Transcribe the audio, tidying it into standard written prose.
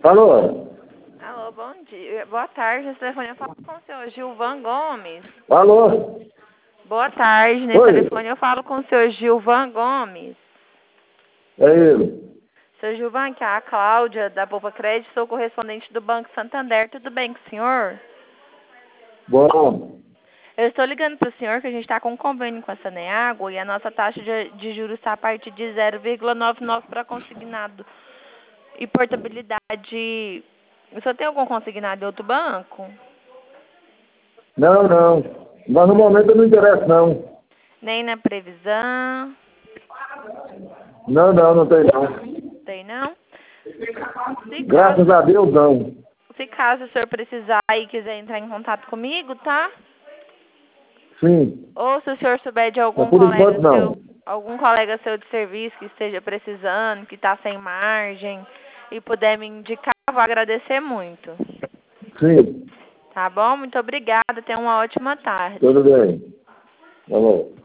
Alô? Alô, bom dia. Boa tarde. Esse telefone eu falo com o senhor Gilvan Gomes. Alô? Boa tarde. Nesse Oi? telefone eu falo com o senhor Gilvan Gomes. É ele. Seu Gilvan, que é a Cláudia da Poupa Crédito, sou correspondente do Banco Santander. Tudo bem com o senhor? Bom. Eu estou ligando para o senhor que a gente está com um convênio com a Saneago e a nossa taxa de juros está a partir de 0,99 para consignado. E portabilidade. O senhor tem algum consignado de outro banco? Não. Mas no momento eu não interesso, não. Nem na previsão? Não tem não. Tem não? Graças a Deus, não. Se caso o senhor precisar e quiser entrar em contato comigo, tá? Sim. Ou se o senhor souber de Mas por enquanto, não. algum colega seu de serviço que esteja precisando, que está sem margem e puder me indicar, eu vou agradecer muito. Sim. Tá bom? Muito obrigada. Tenha uma ótima tarde. Tudo bem. Alô?